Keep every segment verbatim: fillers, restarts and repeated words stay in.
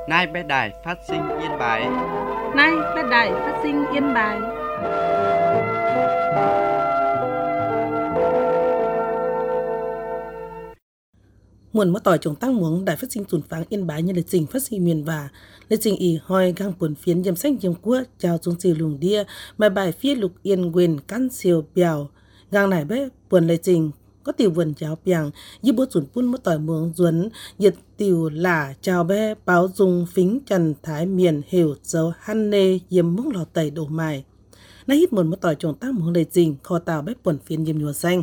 Nay bé đài phát sinh Yên Bái. Nay bé đài phát sinh Yên Bái. Muộn mất tỏi trồng tăng muống đài phát sinh tuần pháng Yên Bái như lịch trình phát sinh miền và lịch trình ỉ hoi gang buồn phiến dầm sách dầm quốc chào xuống siêu lùng đia bài bài phía lục yên quyền căn siêu bèo gang này bé buồn lịch trình có tiểu vườn cháo bèng như bố chuẩn phun mất tỏi muống duấn nhiệt tiểu lả chào bé báo dùng phính trần thái miền hiểu dấu hăn nê yếm múc lò tẩy đổ mài nay hít muộn mất tỏi trồng tăng muống lịch trình kho tàu bé buồn phiến dầm nhùa xanh.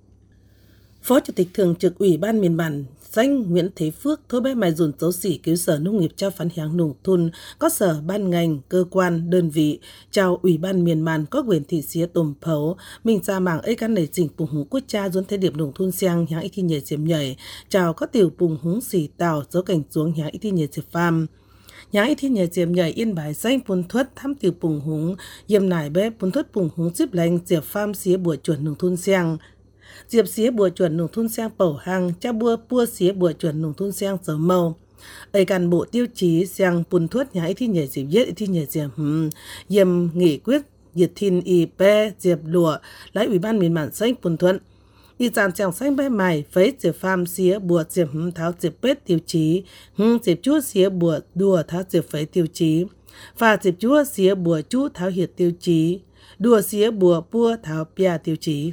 Phó Chủ tịch Thường trực Ủy ban Miền Bản danh Nguyễn Thế Phước thôi bé mài dùn dấu xỉ cứu Sở Nông nghiệp trao phán hiáng nông thôn có sở ban ngành, cơ quan, đơn vị trao Ủy ban Miền Bản có quyền thị xía tùm phấu mình ra mảng ấy căn nảy trình bùng húng quốc cha dốn thế điểm nông thôn sang hiáng ít thi nhảy diệm nhảy trao có tiểu bùng húng xỉ tàu dấu cảnh xuống hiáng ít thi nhảy diệp pham. Nhà ít thi nhảy diệm nhảy Yên Bái danh bùn thuất thăm tiểu bùng húng yếm nải bé bùn thuất bùng húng xíp lành diệp pham xía bùa chuẩn nông thôn sang. Diệp xía bùa chuẩn nông thôn sang bầu hàng cha bua bua xía bùa chuẩn nông thôn sang dấu màu ấy cán bộ tiêu chí sang bùn thuất nhà ấy thi nhảy diệp yết ấy thi nhảy diệp hừm yếm nghị quyết diệt thìn y pe diệp lụa lấy Ủy ban Miền Bản xanh bùn thuận y dàn chàng xanh bé mày phế diệp pham xía bùa diệp hừm tháo diệp bết tiêu chí hừm diệp chúa xía bùa đùa tháo diệp phế tiêu chí và diệp chúa xía bùa chú tháo hiệt tiêu chí đùa xía bùa bua tháo pia tiêu chí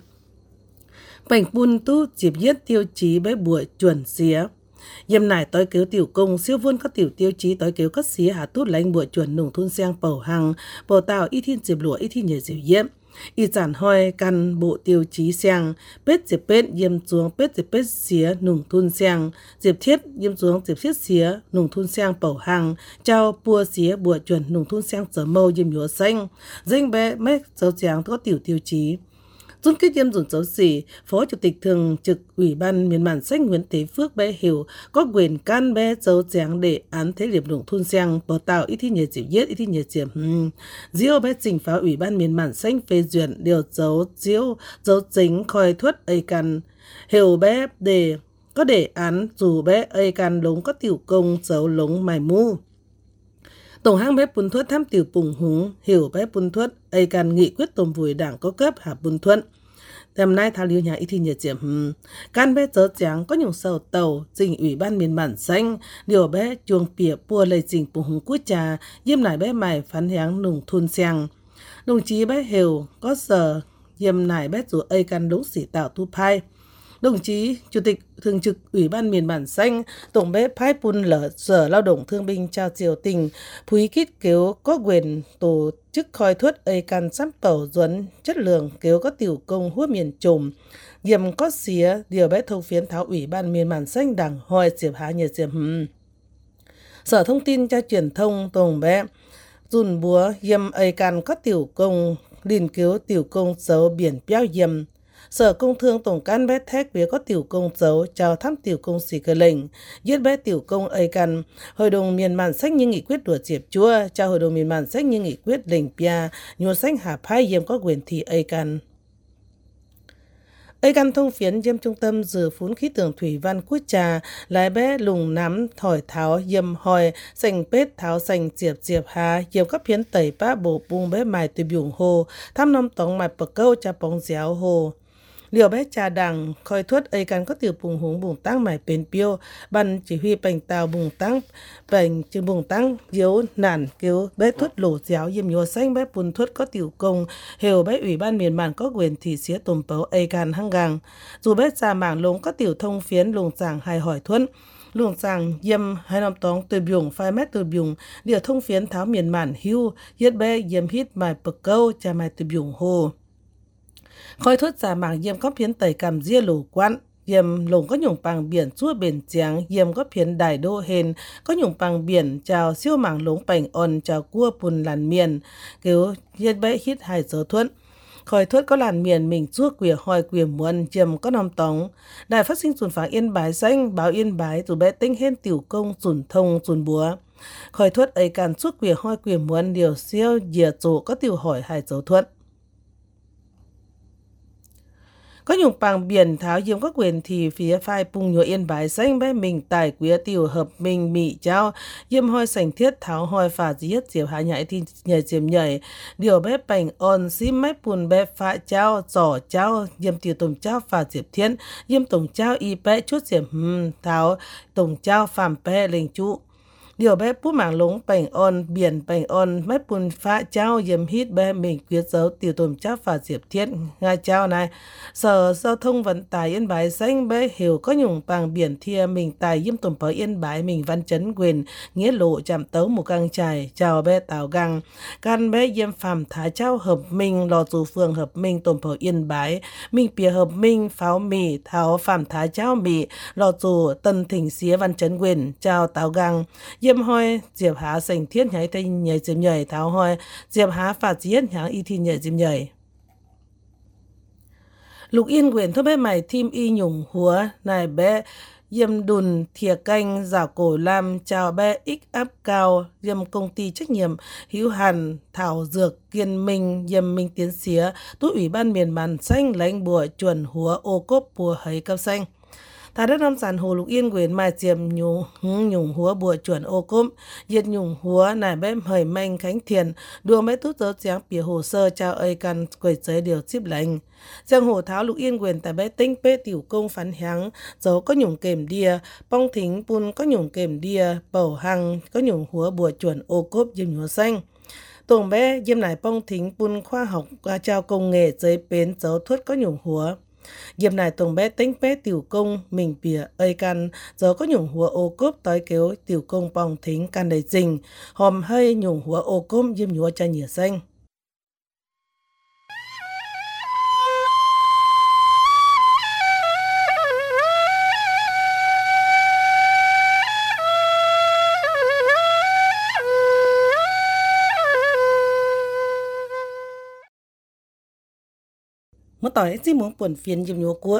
bảnh bùn tu dịp yết tiêu chí bé bùa chuẩn xía yếm nải tối cứu tiểu công siêu vôn các tiểu tiêu chí tối cứu các xía hạ tút lãnh bùa chuẩn nông thôn sang bầu hằng bầu tạo ít thiên diệp lụa ít thiên nhờ diệp yếm y giản hoi căn bộ tiêu chí sang bết diệp bết yếm xuống bết diệp bết xía nông thôn sang diệp thiết yếm xuống diệp thiết xía nông thôn sang bầu hằng trao bùa xía bùa chuẩn nông thôn sang sở mâu yếm nhúa xanh danh bé mấy dấu tráng có tiểu tiêu chí. Dung kết yếm dùn dấu xỉ, Phó Chủ tịch Thường trực Ủy ban Miền Bản sách Nguyễn Thế Phước bé hiểu có quyền can bé dấu tráng để án thế liệp nông thôn sang bảo tạo ít thi nhờ diệp yết ít thi nhờ diệp hmm. Diêu bé trình phá Ủy ban Miền Bản sách phê duyệt điều dấu diêu dấu chính khoi thuất ấy căn hiểu bé để có đề án dù bé ấy căn lống có tiểu công dấu lống mài mu. Tổng hãng bé bùn thuất thăm tiểu bùng húng hiểu bé bùn thuất ấy cần nghị quyết tổng vùi đảng có cấp hạ bùn thuất hôm nay thao liêu nhà ít thi nhiệt diệm hmm. Can bé dớ tráng có nhiều sầu tàu trình Ủy ban Miền Bản xanh điều bé chuông pỉa bùa lầy trình bùng húng quốc trà yếm nải bé mày phán hiáng nông thôn sang đồng chí bé hiểu có sở yếm nải bé dù ấy cần đúng xỉ tạo tu phai. Đồng chí Chủ tịch Thường trực Ủy ban Miền Bản xanh tổng bé phái bùn lở Sở Lao động Thương binh trao triều tình phúy kít kéo có quyền tổ chức khoi thuất ấy can sắp tẩu duấn chất lượng kéo có tiểu công hút miền trùm yếm có xía điều bé thông phiến tháo Ủy ban Miền Bản xanh đảng hoi diệp há nhiệt diệp hừm. Sở Thông tin cho truyền thông tổng bé dùn búa yếm ấy can có tiểu công liền kéo tiểu công dấu biển béo yếm Sở Công Thương tổng can bé thét phía có tiểu công dấu chào thăm tiểu công xỉ cơ lệnh giết bé tiểu công ấy căn Hội đồng Miền Bản sách như nghị quyết đùa diệp chúa chào Hội đồng Miền Bản sách như nghị quyết lệnh pia nhua sách hạ phai yếm có quyền thị ấy căn ấy căn thông phiến yếm trung tâm dự phún khí tượng thủy văn quốc trà lái bé lùng nắm thỏi tháo yếm hoi sành pết tháo sành diệp diệp hà yếm các phiến tẩy bá bộ bung bé mài từ biủng hồ thăm năm tóng mài bậc câu cha bóng déo hồ liều bé trà đằng khoi thuất ấy căn có tiểu bùng húng bùng tăng mải bền piêu ban chỉ huy bành tàu bùng tăng bành chừng bùng tăng yếu nản kêu bé thuất lổ déo yếm nhua xanh bé bùn thuất có tiểu công hiểu bé Ủy ban Miền Bản có quyền thị xía tùm pấu ấy căn hăng gàng dù bé già mảng lống có tiểu thông phiến lùng giảng hay hỏi thuẫn luồng sàng yếm hai năm tóng từ biủng phai mét từ biủng điều thông phiến tháo Miền Bản hưu yết bé yếm hít mải bậc câu cha mải từ biủng hồ khoi thuất giả mảng yếm có phiến tẩy cầm ria lù quan yếm lồng có nhung bằng biển chua bền trắng yếm có phiến đài đô hên có nhung bằng biển chào siêu mảng lống bành on chào cua bùn làn miền kêu yết bé hít hai dấu thuẫn khoi thuất có làn miền mình chua quìa hoi quìa muôn yếm có năm tóng đài phát sinh sùn pháng Yên Bái xanh báo Yên Bái từ bé tinh hên tiểu công sùn thông sùn búa khoi thuất ấy càn chua quìa hoi quìa muôn điều siêu dìa chỗ có tiểu hỏi hai dấu thuẫn có nhung bằng biển tháo diêm có quyền thì phía phai bùng nhựa yên bái xanh bé mình tài quý tiểu hợp mình mị trao diêm hoi sành thiết tháo hoi phà giết diệp hạ nhảy thì nhảy diêm nhảy điều bé bành on xím máy bùn bé phá trao giỏ trao diêm tiểu tổng trao phà diệp thiên diêm tổng trao y bé chút diệp hm, tháo tổng trao phàm bé lệnh trụ điều bé bút mảng lúng bành on biển bành on máy bùn phá trao diêm hít bé mình quyết dấu tiểu tổng trao phà diệp thiên ngay trao này sở giao thông vận tải yên bái xanh bé hiểu có nhung bằng biển thia mình tài diêm tổng phó yên bái mình văn chấn quyền nghĩa lộ chạm tấu một căng trải chào bé tào găng can bé diêm phàm thái trao hợp minh lò dù phường hợp minh tổng phó yên bái mình bìa hợp minh pháo mì tháo phàm thái trao mì lò dù tân thỉnh xía văn chấn quyền chào tào găng diêm hoi diệp há sành thiết nhảy tay nhảy diêm nhảy tháo hoi diệp há phạt giết nháng y thi nhảy diêm nhảy Lục Yên quyền thôi bé mày thêm y nhung húa này bé diêm đùn thìa canh rào cổ lam chào bé x áp cao diêm công ty trách nhiệm hữu hạn thảo dược kiên minh diêm minh tiến xía tú ủy ban miền màn xanh lãnh bùa chuẩn húa ô cốp bùa hấy cao xanh ta đất năm sản hồ Lục Yên quyền mai diêm nhung nhung húa bùa chuẩn ô cốp diệt nhung húa này bé hời manh khánh thiền đua mấy tút dấu tráng bìa hồ sơ trao ơi căn quầy giới điều ship lệnh giang hồ tháo Lục Yên quyền tại bé tinh bê tiểu công phán háng dấu có nhung kềm đia bong thính pun có nhung kềm đia bầu hăng có nhung húa bùa chuẩn ô cốp diêm nhúa xanh tổng bé diêm này bong thính pun khoa học qua trao công nghệ giới bến dấu thuất có nhung húa diệp này tổng bé tính bé tiểu công mình bìa ơi căn giờ có nhung húa ô cốp tới kéo tiểu công bong thính căn đầy dình hòm hơi nhung húa ô cốp diêm nhúa cha nhựa xanh một tỏi chỉ muốn buồn phiền diêm nhúa của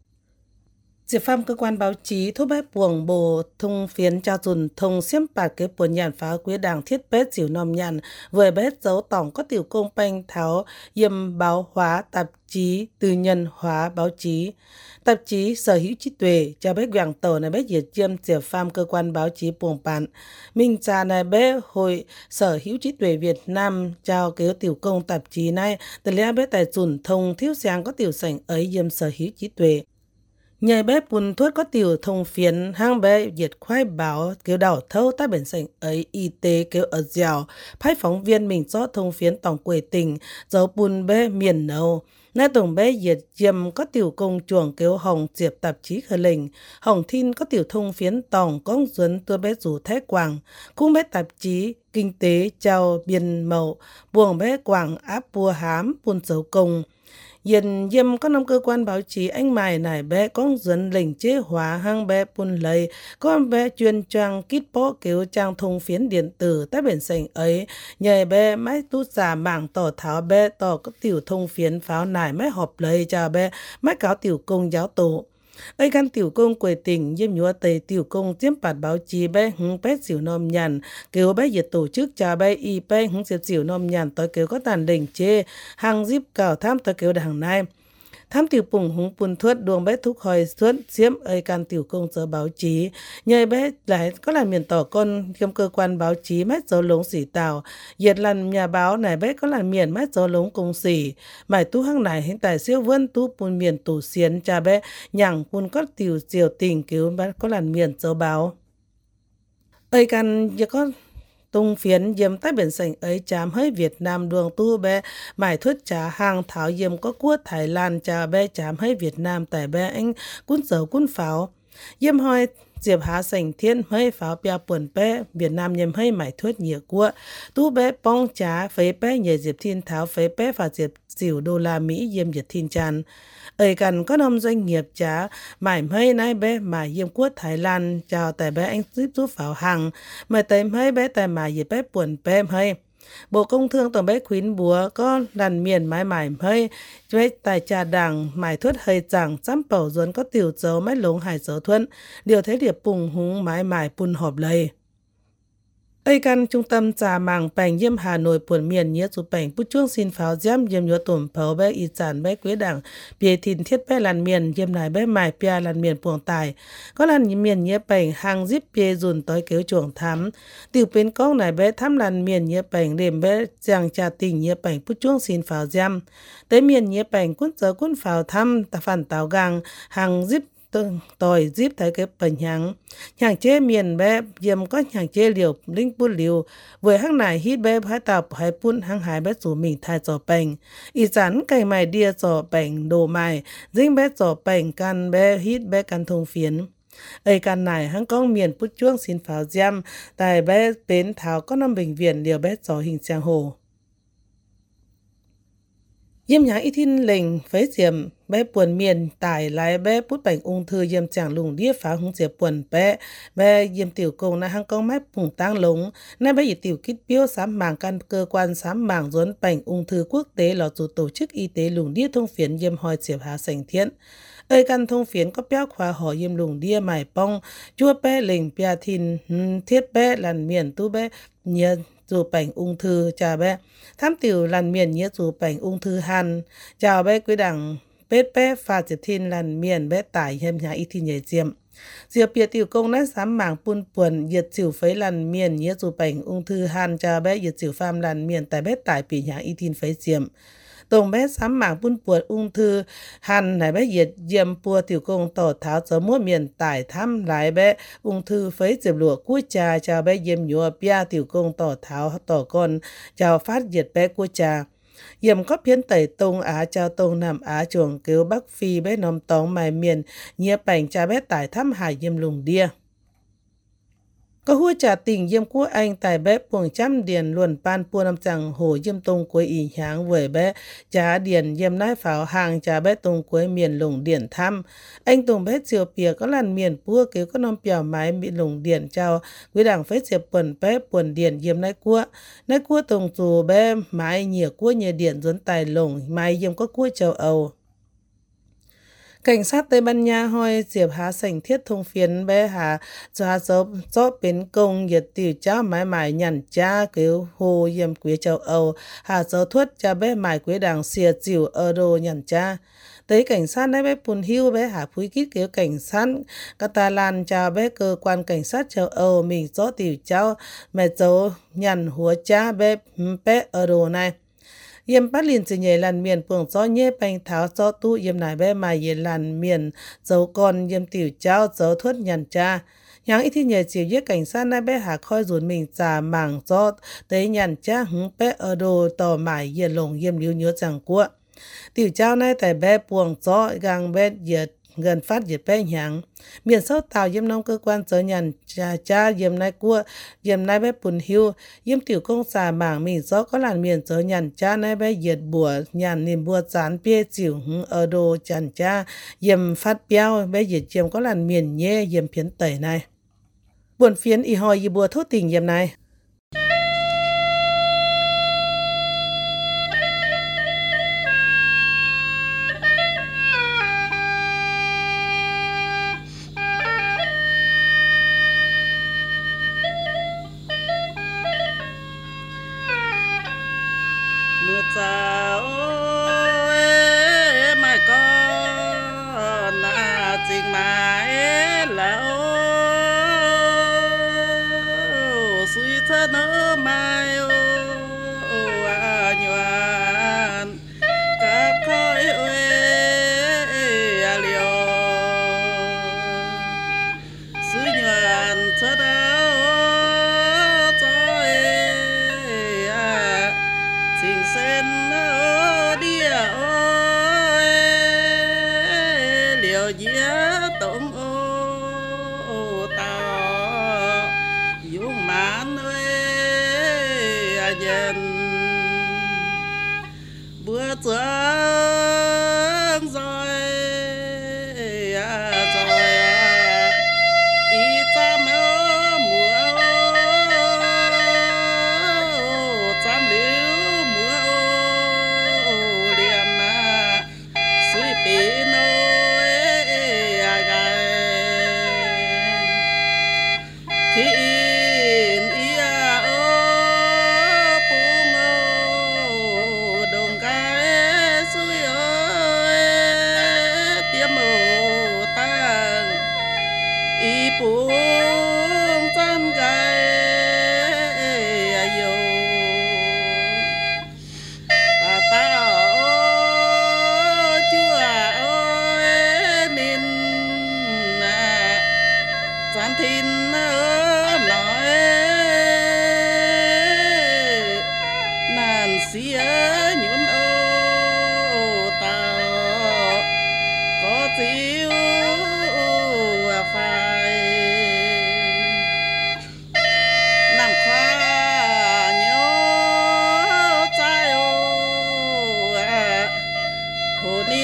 Diệp Phàm cơ quan báo chí thúc bếp buồng bồ thông phiến cho dùn thông xiêm bạc kế buồn nhàn phá quý đảng thiết bết dịu nòm nhàn vừa bết dấu tổng có tiểu công banh tháo yêm báo hóa tạp chí tư nhân hóa báo chí tạp chí sở hữu trí tuệ cho bếp quảng tổ này bếp diệt chiêm Diệp Phàm cơ quan báo chí buồng bạn minh trà này bếp hội sở hữu trí tuệ Việt Nam trao kế tiểu công tạp chí này từ lẽ bếp tại dùn thông thiếu sáng có tiểu sảnh ấy yêm sở hữu trí tuệ nhảy bé bùn thuốc có tiểu thông phiến hang bé diệt khoai báo kêu đảo thâu ta biển sảnh ấy y tế kêu ở dẻo phái phóng viên mình cho thông phiến tổng quê tỉnh dấu bùn bé miền nâu nay tổng bé diệt diêm có tiểu công chuồng kêu hồng diệp tạp chí khởi lệnh hồng thin có tiểu thông phiến tổng công duấn tua bé rủ thái quảng cung bé tạp chí kinh tế trao biên mậu buồng bé quảng áp bùa hám buôn dấu công Yên diêm có năm cơ quan báo chí anh mài nải bé con dẫn lệnh chế hóa hang bé bùn lấy con bé chuyên trang kít bó kéo trang thông phiến điện tử tại biển sảnh ấy nhờ bé máy tút giả mảng tỏ tháo bé tỏ có tiểu thông phiến pháo nải máy họp lấy cho bé máy cáo tiểu công giáo tổ ấy căn tiểu công quê tỉnh diêm nhúa tây tiểu công diêm bạt báo chí bé hứng bé xỉu nôm nhàn kêu bé diệt tổ chức cho bé y bé hứng diệp xỉu nôm nhàn tới kêu có tàn đỉnh chê hàng díp cào tham tới kêu đằng này tham tiểu bùng húng bùn thuất đuông bé thúc hồi thuất xiêm ấy căn tiểu công sở báo chí nhờ bé lại có là miền tỏ con kiêm cơ quan báo chí mét dấu lống xỉ tàu diệt lần nhà báo này bé có là miền mét dấu lống công xỉ mải tu hăng này hiện tại siêu vân tu bùn miền tủ xiến cha bé nhằng bùn có tiểu diều tình cứu bé có là miền dấu báo ấy căn giờ có tung phiến diêm tại biển sảnh ấy chám hơi Việt Nam đường tu bé mải thuyết trả hàng thảo diêm có quốc Thái Lan trà bé chám hơi Việt Nam tại bé anh quân dấu quân pháo diêm hoi diệp há sảnh thiên hơi pháo bia buồn bé Việt Nam nhầm hơi mải thuyết nhiều quốc tu bé bong trá phế bé nhờ diệp thiên tháo phế bé và diệp xỉu đô la Mỹ diêm diệp thiên tràn ấy cần có nông doanh nghiệp trả mải mấy nay bé mà diêm quốc Thái Lan chào tại bé anh giúp giúp pháo hàng mà tại mấy bé tại mà dịp bé buồn bé hơi Bộ Công Thương tổng bé khuyến búa có đàn miền mái mải hơi với tài trà đảng mải thuất hơi chẳng chăm bảo duấn có tiểu dấu mái lống hải dấu thuận điều thế điệp bùng húng mái mải bùn họp lây Ây căn trung tâm trà màng bành yêm Hà Nội buồn miền nhớ chủ bành bút chuông xin pháo giám yêm nhớ tổm pháo bé y chản bé quế đảng bìa thìn thiết bé làn miền yêm nải bé mài pia làn miền buồng tài có làn miền nhớ bành hàng zip bìa dùn tối kéo chuồng thắm tiểu bên con nải bé thăm làn miền nhớ bành đêm bé giang trà tình nhớ bành bút chuông xin pháo giám tới miền nhớ bành cuốn giờ cuốn pháo thăm ta phản tàu gang hàng zip tỏi zip thấy cái bệnh hàng hàng chế miền bé yếm có hàng chế liều linh bút liều với hàng này hít bé hai tập hai bút hàng hải bé chủ mình thay cho bệnh ý chán cây mài đia cho bệnh đồ mài dính bé cho bệnh can bé hít bé can thông phiến ấy can này hàng con miền bút chuông xin pháo giam tại bé bến thảo có năm bệnh viện liều bé cho hình trang hồ yếm nhá ít thiên lệnh phế diệm bé buồn miền tải lái bé bút bảnh ung thư yếm chẳng lùng đĩa phá hung diệp buồn bé bé yếm tiểu công na hang con mép bùng tang lống na bé y tiểu kích biếu sám màng căn cơ quan sám màng rốn bảnh ung thư quốc tế là chủ tổ chức y tế lùng đĩa thông phiến yếm hoi diệp hà sành thiện ơi căn thông phiến có béo khóa họ yếm lùng đĩa mải bong chua bé lệnh bia thìn thiết bé làn miền tu bé nhớ dù bảnh ung thư chào bé tham tiểu làn miền nhớ dù bảnh ung thư hàn chào bé quý đảng bết bé pha diệp thiên làn miền bé tải hem nhà y thiên nhảy diệm diệp bia tiểu công nát sám mảng pun puồn diệt chịu phấy làn miền nhớ dù bảnh ung thư hàn chào bé diệt chịu pham làn miền tại bé tải bị nhà y thiên phấy diệm tổng bé sám mảng pun puồn ung thư hàn này bé diệt diệm pua tiểu công tổ tháo cho mua miền tải thăm lại bé ung thư phấy diệp lụa cua trà chào bé diệm nhua bia tiểu công tổ tháo tổ con chào phát diệt bé cua trà yểm có phiến tẩy tông á trao tông nằm á chuồng cứu bắc phi bé nóm tóng mài miền nhia bảnh cha bé tải thăm hải yểm lùng đia có hua trả tình yếm của anh tại bé buồng trăm điền luồn pan pua năm chẳng hồ yếm tông cuối ý háng với bé trả điền yếm nái pháo hàng trả bé tông cuối miền lùng điền thăm anh tông bé chiều pìa có làn miền pua cứu có nóm piào mái bị lùng điền trao quý đảng phết diệp buồn bé buồn điền yếm nái cua nái cua tông dù bé mái nhỉa cua nhờ điền dốn tài lùng mái yếm có cua châu Âu cảnh sát Tây Ban Nha hoi diệp há sành thiết thông phiến bé hà cho dấu cho bến công nhiệt tiểu cha mãi mãi nhằn cha cứu hồ yếm quý châu Âu hà dấu thuất cha bé mãi quý đảng xìa chịu euro nhằn cha tới cảnh sát này bé pun hưu bé hà phúi kít cứu cảnh sát Catalan cha bé cơ quan cảnh sát châu Âu mình cho tiểu cháu mẹ dấu nhằn húa cha bé bé euro này yếm bắt liền chỉ nhảy làn miền phường gió nhé bánh tháo gió tu yếm nải bé mài yếm làn miền dấu con yếm tiểu cháu dấu thuất nhằn cha nháng ít thì nhảy chiều giết cảnh sát nai bé hạ khoi dùn mình trả mảng gió tới nhằn cha hứng bé ở đồ tò mải yếm lồng yếm liu nhớ chẳng của tiểu cháu này tại bé buồng gió gang bé yết gần phát diệt bé nháng miền sâu tàu yếm nông cơ quan chớ nhằn cha cha yếm nai cua yếm nai bé bùn hiu yếm tiểu công xà mảng mình gió có làn miền chớ nhằn cha nai bé diệt bùa nhằn niềm bùa chán bia chịu hứng ở đồ chằn cha yếm phát béo bé diệt yếm có làn miền nhé yếm phiến tẩy này buồn phiến y hoi y bùa thốt tình yếm này mưa cha ơi mai con là tình mãi là ô suy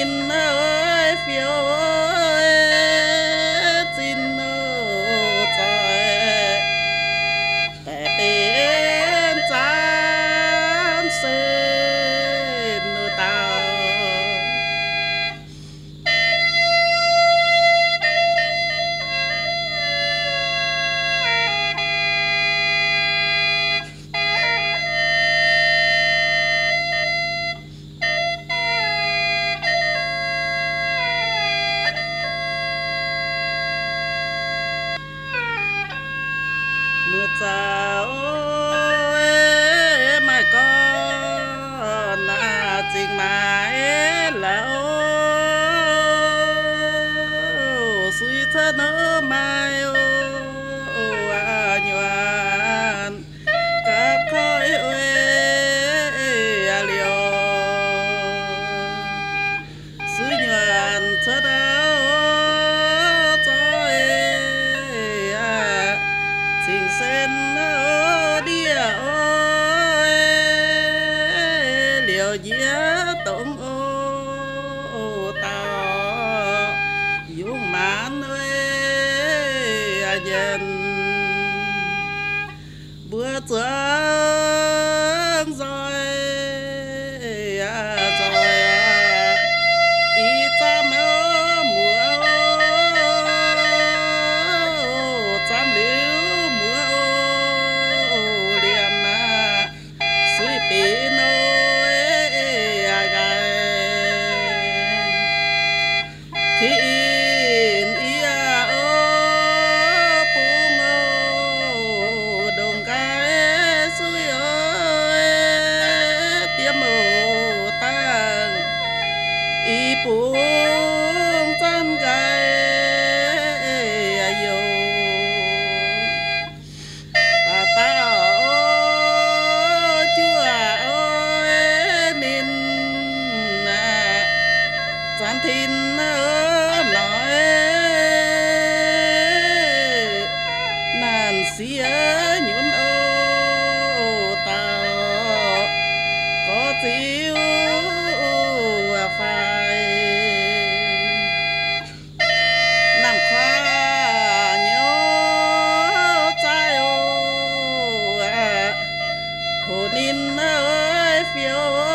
tin ơi phiêu ơi tin ơi trờiแต่เป็นจานเส้นตา mưa cha ơi mai con là tình mãi lão suy thân ở mai ô à nhoan cáp khói ơi à liều suy nhoan thật áo tình sen ở địa ơi liều dĩa tổng ô tao dung mãn ơi à dần bữa trắng rồi à rồi à ý ta mơ mùa chăm liu bên ơi à gai khi in ia ô pung ô đồng cái suy ơi tiêm ô tăng y pung chân gai ayo ta ta Phan Thiên nói nàn xía nhuận ô tao có thiếu phải nằm khoa nhớ trai ô à hồ nín ơi phiêu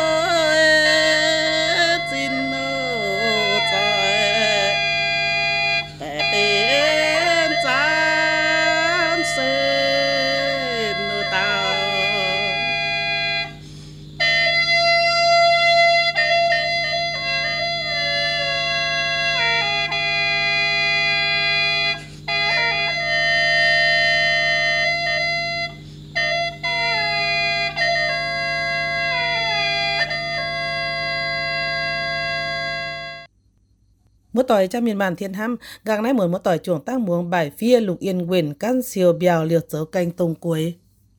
mỗi tỏi cho miền bản thiên hăm gang nãy muốn mỗi tỏi chuồng tăng muống bài phía lục yên quyền căn siêu bèo liệt dấu canh tông cuối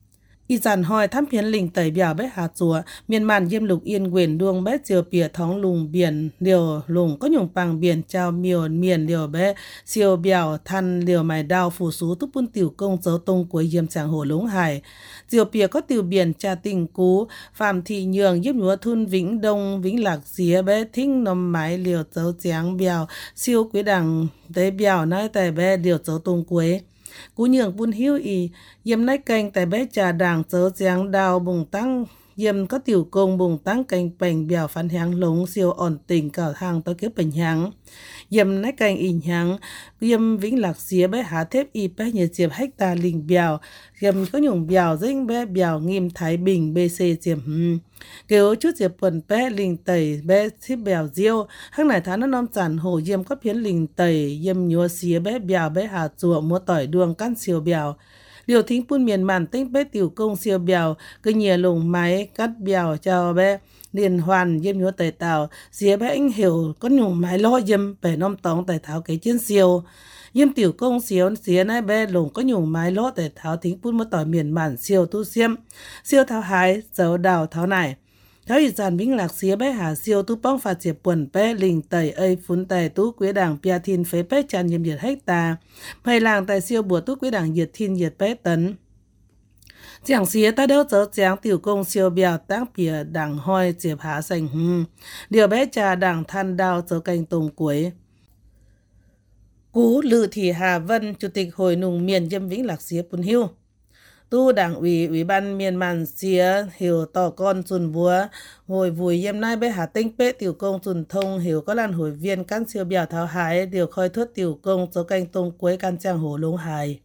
y giản hỏi thăm phiến lình tẩy bèo bé hạt chùa miền màn diêm lục yên quyền đuông bé chiều bìa thóng lùng biển liều lùng có nhung bằng biển trao miều miền liều bé siêu bèo than liều mài đào phủ sú túc bún tiểu công dấu tông cuối diêm sàng hồ lũng hải diều bìa có tiểu biển trà tình cú phạm thị nhường giúp nhúa thun vĩnh đông vĩnh lạc xía bé thính nằm mái liều dấu tráng bèo siêu quý đằng tế bèo nói tại bé liều dấu tông cuối cú nhường buôn hiu y yếm nách canh tại bé trà đảng dấu tráng đào bùng tăng yếm có tiểu công bùng tăng canh bành bèo phán hàng lống siêu ổn tình cào hàng tới kiếp bành hàng yếm nách canh in hàng yếm vĩnh lạc xía bé há thép y bé nhờ chiệp hecta linh bèo yếm có nhung bèo dinh bé bèo nghiêm thái bình bc chiệp hừm kêu chút chiệp quần bé linh tẩy bé xếp bèo diêu hăng này tháng nó non chản hồ yếm có phiến linh tẩy yếm nhúa xía bé bèo bé hà chùa mua tỏi đuông căn siêu bèo điều thính phun miền màn tinh bé tiểu công siêu bèo cứ nhìa lùng máy cắt bèo cho bé liên hoàn yếm nhúa tẩy tàu xía bé anh hiểu có nhung máy lo yếm bé nom tóng tẩy tháo cái chiến siêu yếm tiểu công siêu xía này bé lùng có nhung máy lo tẩy tháo thính phun mua tỏi miền màn siêu tu xiêm siêu tháo hái dấu đào tháo này Tháo ý giản vĩnh lạc xía bé hà siêu tu bóng phạt diệp quần bé linh tẩy ây phun tẩy tú quế đảng pia thiên phế bé tràn nhiệm nhiệt hecta. Mày làng tại siêu bùa tú quế đảng nhiệt thiên nhiệt bé tấn. Chẳng xía ta đâu dấu chẳng tiểu công siêu biểu tăng bìa đảng hoi diệp hạ sành hừm. Điều bé trà đảng than đào dấu canh tùng cuối. Cú Lự Thị Hà Vân, Chủ tịch Hội nùng miền Dâm Vĩnh Lạc Xía Pun Hiu. Tu đảng ủy ủy ban miền màn xía hiểu tỏ con dùn búa hồi vùi yêm nai bé hà tinh bế tiểu công dùn thông hiểu có làn hội viên căn siêu biểu tháo hái điều khơi thuất tiểu công dấu canh tông cuối căn trang hồ lông hài.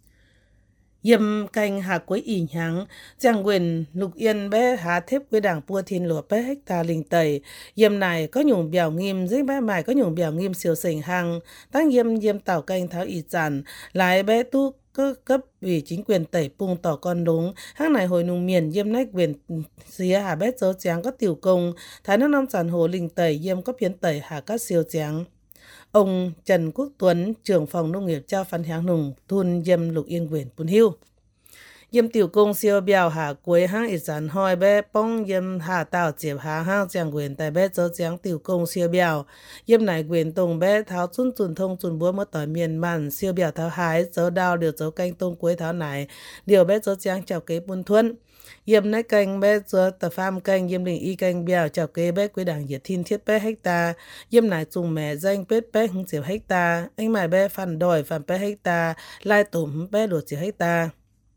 Yêm canh hạ cuối ỉ nháng trang quyền lục yên bé hà thép với đảng bua thiên lụa bé hecta linh tẩy yêm này có nhung biểu nghiêm dưới bé mài có nhung biểu nghiêm siêu sình hàng tăng yêm yêm tảo canh tháo ỉ giản lại bé tu cơ cấp ủy chính quyền tẩy pung tỏ con đúng hang này hồi nung miền yêm nách quyền xía hà bé dấu tráng có tiểu công thái nước năm sản hồ linh tẩy yêm có phiến tẩy hà các siêu tráng. Ông Trần Quốc Tuấn, trưởng phòng nông nghiệp trao phán háng nùng thôn yêm lục yên quyền Pun Hiu. Yêm tiểu công siêu biểu hạ cuối hang ít sản hoi bé bông yêm hạ tạo diệp hạ hang chẳng quyền tại bé dấu chẳng tiểu công siêu biểu. Yêm này quyền tông bé tháo xuân tuần thông tuần búa mất tỏi miền màn siêu biểu tháo hái dấu đào điều dấu canh tông cuối tháo này điều bé dấu chẳng chào kế buôn thuân. Yêm nách canh bé dấu tập pham canh yêm đình y canh biểu chào kế bé quý đảng diệt thiên thiết bé hecta. Yêm này dùng mẹ danh bết bé hứng diệp hecta. Anh mài bé phản đòi phản bé hecta. Lai tổm bé đột diệp hecta.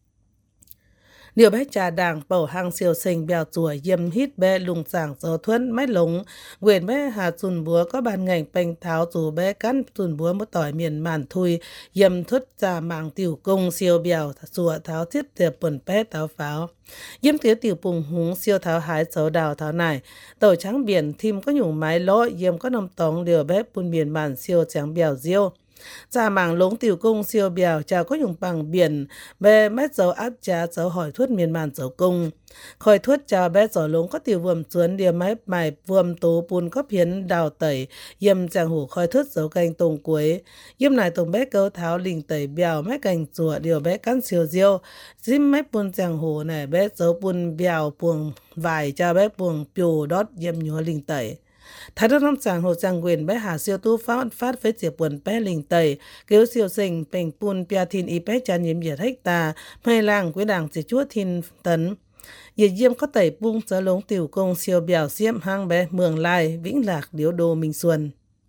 Điều bé trà đảng bầu hàng siêu sinh bèo chùa yêm hít bé lùng sảng gió thuẫn mách lống. Quyền bé hà dùn búa có bàn ngành bành tháo dù bé cắn dùn búa một tỏi miền màn thui. Yêm thuất trà mạng tiểu công siêu bèo chùa tháo thiết tiệp bẩn bé tháo pháo. Yêm tiếu tiểu bùng húng siêu tháo hái xấu đào tháo này. Tàu trắng biển thim có nhung mái lõ yêm có nông tóng điều bé bùn miền màn siêu trắng bèo diêu. Trà mảng lống tiểu công siêu bèo chào có nhung bằng biển bé mét dấu áp trà dấu hỏi thuất miền màn dấu công. Khỏi thuất chào bé dấu lống có tiểu vườm chuốn điều máy mài vườm tố bùn có phiến đào tẩy yêm chàng hủ khỏi thuất dấu canh tông cuối. Yêm này tổng bé câu tháo lình tẩy bèo mét cành chùa điều bé cắn siêu diêu. Dìm mét bùn chàng hủ này bé dấu bùn bèo buồng vải cho bé buồng piu đót yêm nhúa lình tẩy. Thái đất năm sàng hồ trang quyền bé hà siêu tu phát phát với diệp buồn bé lình tẩy kêu siêu sinh bình pun pia thiên y bé tràn nhiễm diệt hecta mây làng quý đảng chỉ chúa thiên tấn. Nhiệt diêm có tẩy bung gió lống tiểu công siêu bèo xiêm hang bé mường lai vĩnh lạc điếu đô minh xuân.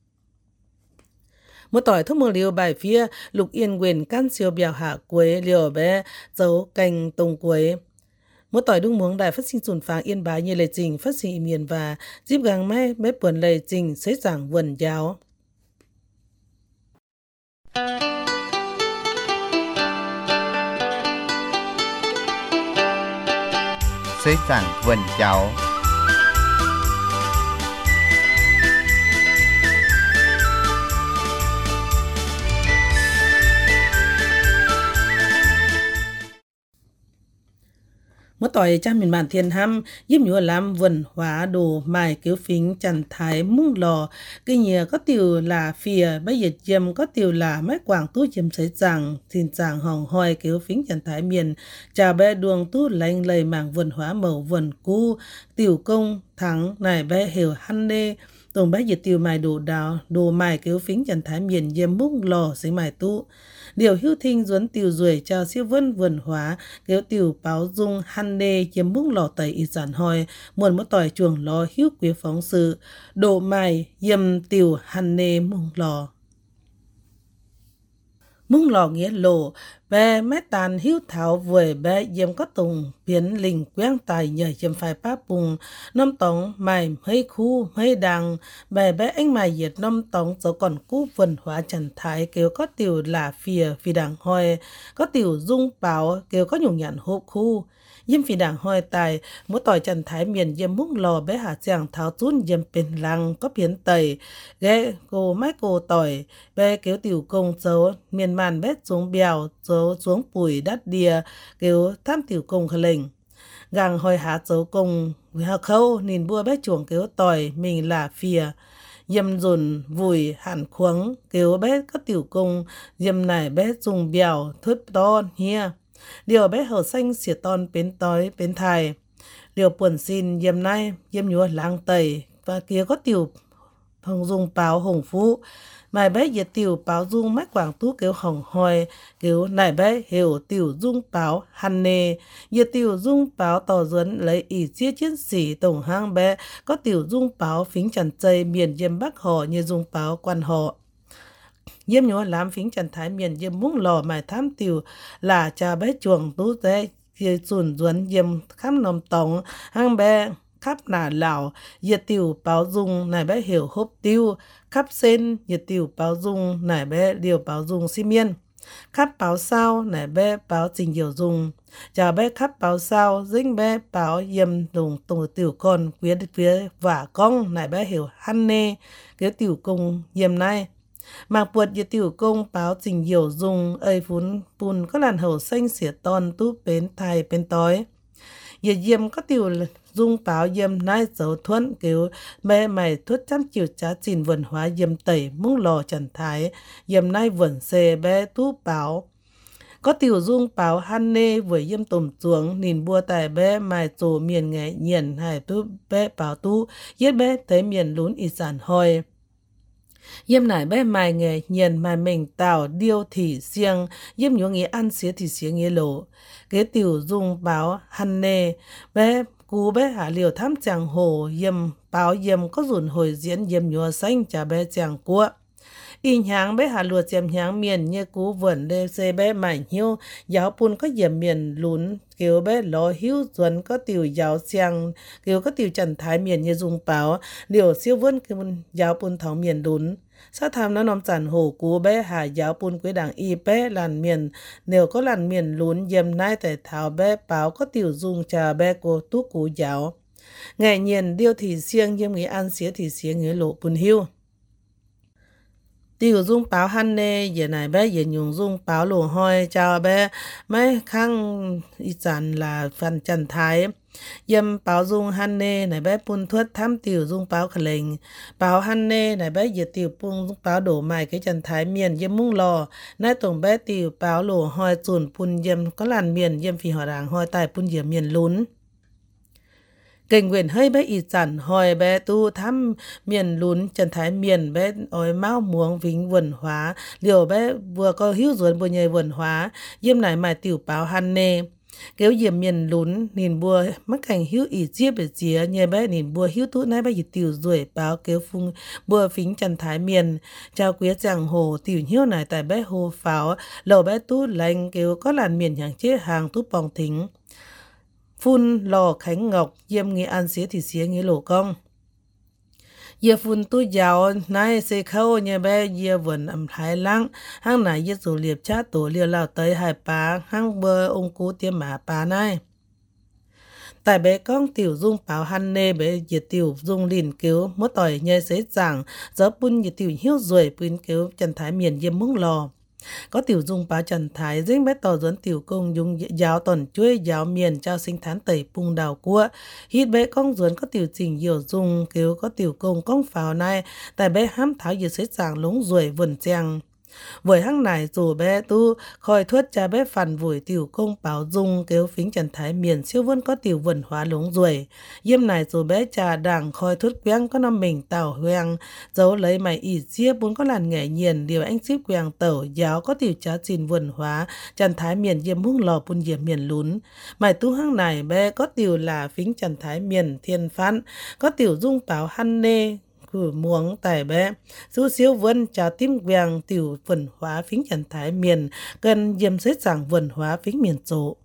Một tỏi thuốc mường liều bài phía lục yên quyền căn siêu bèo hạ quế liều bé dấu canh tông quế. Một tỏi đúng muống đài phát sinh dùn pháng yên bái như lệ trình phát sinh miền và dịp gàng mai bếp buồn lệ trình xế giảng vườn giáo. Xế giảng vườn giáo. Một tỏi cha miền bản thiên hăm giúp nhúa làm vườn hóa đồ mài cứu phính chằn thái mung lò cái nhờ có tiểu là phìa bây giờ dầm có tiểu là mấy quảng tu dầm sấy rằng thìn rằng hòn hoi cứu phính chằn thái miền chào bé đường tu lành lầy mảng vườn hóa màu vườn cu tiểu công thắng này bé hiểu hăn đê tổng bé dịch tiểu mài đồ đào đồ mài cứu phính chằn thái miền dầm mung lò sấy mài tu. Điều hữu thinh duấn tiểu ruồi chào siêu vân vườn hóa kéo tiểu báo dung hăn nê chiếm bung lò tẩy ít giản hoi muôn một tỏi chuồng lò hữu quý phóng sự độ mài yêm tiểu hăn nê mung lò. Mung lò nghĩa lộ bé mét tàn hữu tháo vùi bé yếm có tùng biến lình quang tài nhờ yếm phải báp bùng nông tống mài hơi khu hơi đằng bé bé anh mài diệt nông tống dấu còn cú vườn hóa trần thái kêu có tiểu là phìa phi đằng hoi có tiểu dung báo kêu có nhung nhạn hộp khu yếm phi đằng hoi tài mỗi tỏi trần thái miền yếm mung lò bé hạ chàng tháo chún yếm bên lăng có biến tẩy ghé cô mái cô tỏi bé kêu tiểu công dấu miền màn bé xuống bèo dấu xuống bùi đắt đìa kêu tham tiểu công khờ lệnh gàng hồi hạ dấu công hạ khâu nhìn bua bé chuồng kêu tỏi mình là phìa yếm dồn vùi hẳn khuống kêu bé có tiểu công yếm này bé dùng bèo thứt to hia điều bé hở xanh xỉa ton bến tói bến thài điều buồn xin yếm nay yếm nhúa lang tẩy và kia có tiểu phong dung báo hồng phú mày bé nhiệt tiểu báo dung mách quảng tú kiểu hồng hoi kiểu này bé hiểu tiểu dung báo hàn nề nhiệt tiểu dung báo tỏ dẫn lấy ý chia chiến sĩ tổng hang bé có tiểu dung báo phính trần tây miền diêm bắc họ như dung báo quan họ diêm nhớ làm phính trần thái miền diêm múng lò mài tham tiểu là cha bé chuồng tú tế kia xuân duẩn diêm khám nòng tổng hang bé khắp nà lào nhiệt tiểu báo dung này bé hiểu hốp tiêu khắp sen nhiệt tiểu báo dung này bé điều báo dung xi miên khắp báo sao này bé báo trình điều dung chào bé khắp báo sao dính bé báo yếm đồng tổng tiểu con phía phía và con này bé hiểu hăn nê cái tiểu công yếm này mạc buộc nhiệt tiểu công báo trình điều dung ơi phun phun có làn hậu xanh xỉa ton tú bến thai bên tối nhiệt yếm có tiểu dung báo yếm nai dấu thuận kiểu mẹ mày thuất chăm chiều trá chìn vườn hóa yếm tẩy mung lò trần thái yếm nai vườn xê bé tú báo có tiểu dung báo han nê với yếm tùm xuống nhìn bua tài bé mài trổ miền nghệ nhiền hải tú bé báo tú yết bé tới miền lún y sản hoi yếm nải bé mài nghề nhiền mài mình tảo điêu thì siêng yếm nhớ nghĩa ăn xía thì xía nghĩa lộ cái tiểu dung báo han nê bé cú bé hạ liều thăm chàng hồ yếm báo yếm có dùn hồi diễn yếm nhua xanh trả bé chàng cua y nháng bé hạ lùa chém nháng miền như cú vườn đê xê bé mảnh hiu giáo pun có yếm miền lún kiểu bé lò hiu duẩn có tiểu giáo xiang kiểu có tiểu trần thái miền như dung báo liều siêu vươn cái giáo pun thảo miền lún sao tham nó nằm chản hồ cú bé hạ giáo pun quế đảng y bé làn miền nếu có làn miền lún yếm nai tại thảo bé báo có tiểu dung trà bé cô tú cú giáo ngày nhiên điêu thì siêng yếm nghĩ ăn xía thì xía nghĩa lộ pun hiu tiểu dung báo han nê giờ này bé giờ nhung dung báo lùa hoi chào bé mấy khang y sản là phần trần thái yếm báo dung han nê này bé pun thuất thăm tiểu dung báo khẩn lệnh báo han nê này bé giờ tiểu pun dung báo đổ mài cái trần thái miền yếm mung lò nay tổng bé tiểu báo lùa hoi chuẩn pun yếm có làn miền yếm phi họ đảng hoi tại pun yếm miền lún kênh quyền hơi bé y sản hỏi bé tu thăm miền lún trần thái miền bé ôi máu muống vĩnh vườn hóa liều bé vừa có hiếu ruột vừa nhảy vườn hóa yếm này mài tiểu báo han nê kéo yếm miền lún nhìn bùa mắc cảnh hiếu ỉ chia bể chia nhảy bé nhìn bùa hiếu tú nãy bé y tiểu ruồi báo kéo phung bùa phính trần thái miền chào quý chàng hồ tiểu hiếu này tại bé hồ pháo lầu bé tú lành kéo có làn miền hàng chế hàng tú bòng thính phun lò khánh ngọc yếm nghĩa ăn xía thì xía nghĩa lộ công yếm phun tu giáo nai xe khâu nhà bé yếm vườn ẩm thái lăng hang này yếm rủ liệp chát tổ liều lao tới hải pá hang bơ ông cú tiêm mã pá này tại bé con tiểu dung báo han nê bé nhiệt tiểu dung lìn cứu mất tỏi nhai xế giảng gió pun nhiệt tiểu hiếu ruồi pun cứu trần thái miền yếm mung lò có tiểu dung báo trần thái dính bé tỏ dẫn tiểu công dùng giáo tòn chuối giáo miền trao sinh thán tẩy pung đào cua hít bé con duẩn có tiểu trình hiểu dung cứu có tiểu công công pháo này tại bé hám tháo nhiệt xế giảng lúng ruồi vườn chàng với hăng này dù bé tu khỏi thuất cha bé phản vùi tiểu công báo dung kéo phính trần thái miền siêu vân có tiểu vườn hóa lúng ruồi yếm này dù bé trà đảng khỏi thuất quang có năm mình tàu hoang dấu lấy mày ỉ chia bốn có làn nghệ nhiền điều anh ship quang tẩu giáo có tiểu trá chìn vườn hóa trần thái miền yếm hung lò pun yếm miền lún mày tu hăng này bé có tiểu là phính trần thái miền thiên phán có tiểu dung báo han nê cử muống tài bé su siêu vân trà tim vàng tiểu vườn hóa phính trần thái miền gần yếm xế giảng vườn hóa phính miền chỗ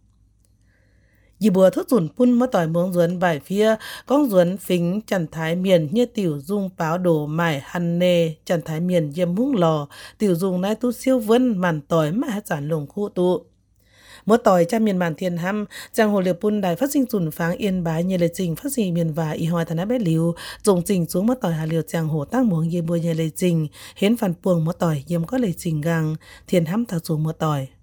dì bùa thốt dùn pun mất tỏi muống duẩn bài phía con duẩn phính trần thái miền như tiểu dung báo đổ mải han nê trần thái miền yếm mung lò tiểu dung nai tu siêu vân màn tỏi mà hát giản lồng khu tụ Mỗi tỏi cha miền bản thiên hăm, giang hồ liệp pun đài phát sinh dùn pháng yên bái như lời trình phát sinh miền và y hoa thần áp bé liu, dùng trình xuống mỗi tỏi hà liều giang hồ tăng muống yê bùa như lời trình, hiến phản puồng mỗi tỏi yếm có lời trình gang, thiên hăm thảo xuống mỗi tỏi.